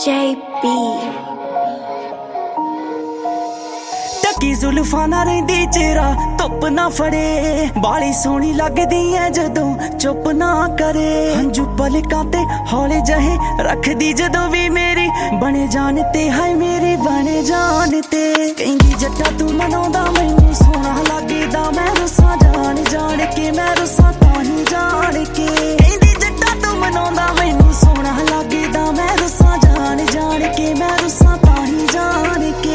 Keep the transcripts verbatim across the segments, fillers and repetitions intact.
J B टकी जुल्फां ना रहिंदी चेहरा धुप ना फड़े बाली सोहनी लगदी ऐ जदों चुप ना करे हंजू पलकां ते हौले जहे रखदी जदों भी मेरी बने जान ते हाय मेरी बने जान ते कहंदी जट्टा तू मनाउंदा मैनूं सोहना लगदा मैं रुसां जान जान के मैं रुसां ताहीं जान के कहंदी जट्टा तू मनाउंदा मैनूं सोहना लगदा मैं रुसां जान जान के मैं रुसां ताहीं जान के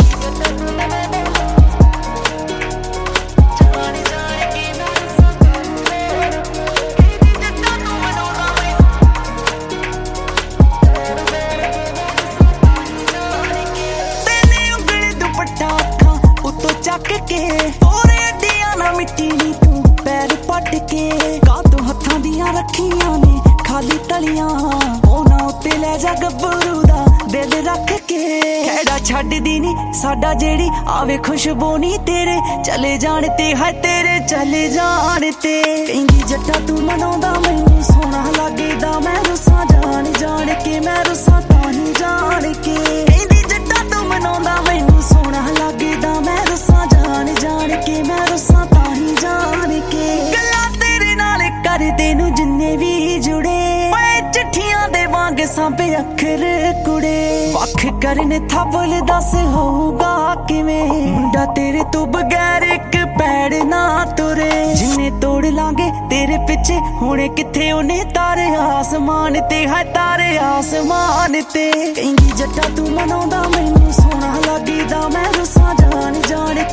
ਚੱਕ ਕੇ ਤੋਰੇ ਅੱਡੀਆਂ ਨਾ ਮਿੱਟੀ ਨੀ ਤੂੰ ਪੈਰ ਪੱਟ ਕੇ ਕਾਤੋਂ ਹੱਥਾਂ ਦੀਆਂ ਰੱਖੀਆਂ ਨੇ ਖਾਲੀ ਤਲੀਆਂ ਉਹਨਾਂ ਉੱਤੇ ਲੈ ਜਾ ਗੱਭਰੂ ਦਾ ਦਿਲ ਰੱਖ ਕੇ ਖੈੜਾ ਛੱਡਦੀ ਨੀ ਸਾਡਾ ਜਿਹੜੀ ਆਵੇ ਖੁਸ਼ਬੂ ਨੀ ਤੇਰੇ ਚਲੇ ਜਾਣ ਤੇ ਹੈ ਤੇਰੇ ਚਲੇ ਜਾਣ ਤੇ ਕਹਿੰਦੀ ਜੱਟਾ ਤੂੰ ਮਨਾਉਂਦਾ ਮੈਨੂੰ ਸੋਹਣਾ ਲੱਗਦਾ ਮੈਂ ਰੁੱਸਾਂ ਜਾਣ ਜਾਣ ਕੇ ਮੈਂ ਰੁੱਸਾਂ ਤਾਹੀਂ ਜਾਣ ਕੇ ਕਹਿੰਦੀ ਜੱਟਾ ਤੂੰ ਮਨਾਉਂਦਾ ਮੈਨੂੰ ਸੋਹਣਾ ਲੱਗਦਾ ਮੈਂ ਰੁੱਸਾਂ ਜਾਣ ਜਾਣ ਕੇ ਮੈਂ ਰੁੱਸਾਂ ਤਾਹੀਂ ਜਾਣ ਕੇ ਗੱਲਾਂ ਤੇਰੇ ਨਾਲ ਕਰਦੇ ਨੂੰ ਜਿੰਨੇ ਵੀ ਜੁੜੇ ਓਏ ਚਿੱਠੀਆਂ ਦੇ ਵਾਂਗ ਸਾਂਭੇ ਅੱਖਰ ਕੁੜੇ ਵੱਖ ਕਰਨ ਥਾਬਲ ਦੱਸ ਹੋਊਗਾ ਕਿਵੇਂ ਮੁੰਡਾ ਤੇਰੇ ਤੋਂ ਬਗੈਰ ਇੱਕ ਪੈੜ ਨਾ ਤੁਰੇ ਜਿੰਨੇ ਤੋੜ ਲਾਂਗੇ ਤੇਰੇ ਪਿੱਛੇ ਹੁਣੇ ਕਿੱਥੇ ਉਹਨੇ ਤਾਰੇ ਆਸਮਾਨ ਤੇ ਹੈ ਤਾਰੇ ਆਸਮਾਨ ਤੇ ਕਹਿੰਦੀ ਜੱਟਾ ਤੂੰ ਮਨਾਉਂਦਾ ਮੈਨੂੰ ਸੋਹਣਾ ਲੱਗਦਾ ਮੈਂ ਰੁੱਸਾਂ ਜਾਣ ਜਾਣ